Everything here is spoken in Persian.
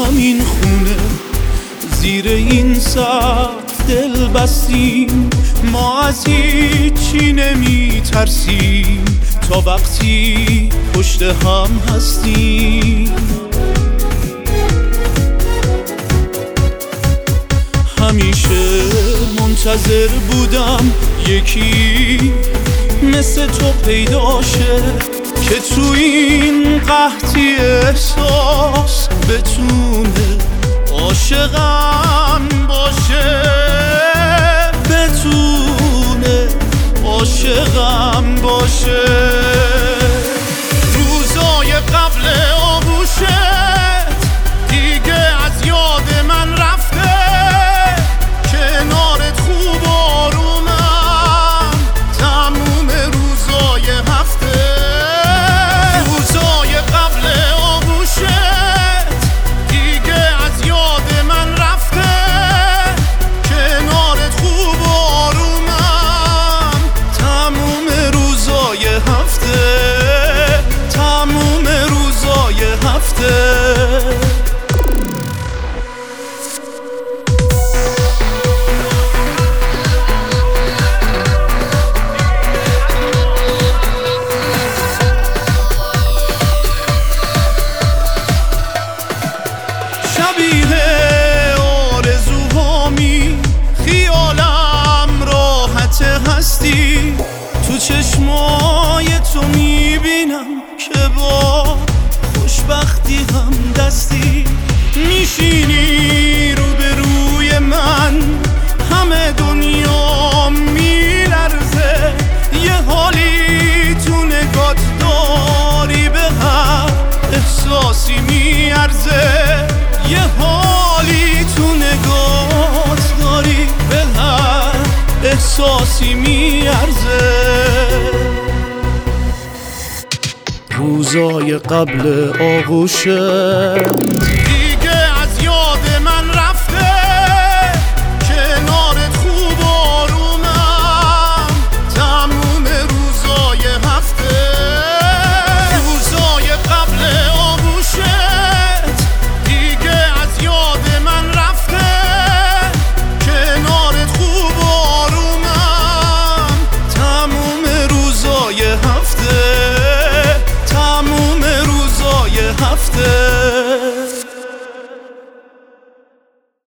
همین خونه زیر این سقف دل بستیم، ما از هیچی نمی ترسیم تا وقتی پشت هم هستیم. همیشه منتظر بودم یکی مثل تو پیدا شه که تو این قحطی احساس بتونه عاشقم باشه، بتونه عاشقم باشه. روزای قبل آغوشت دیگه از یاد من رفته، کنارت خوب آرومم تموم روزای هفته. روزای قبل آغوشت دیگه از یاد من رفته، کنارت خوب آرومم تموم روزای هفته، تموم روزای هفته. شبیه آرزوهامی خیالم راحت هستی، تو چشمای تو میبینم که با خوشبختی هم دستی. میشینی روبروی من همه دنیا میلرزه، یه حالی تو نگات داری به هر احساسی میارزه، یه حالی تو نگات داری به هر احساسی میارزه. روزای قبل آغوشت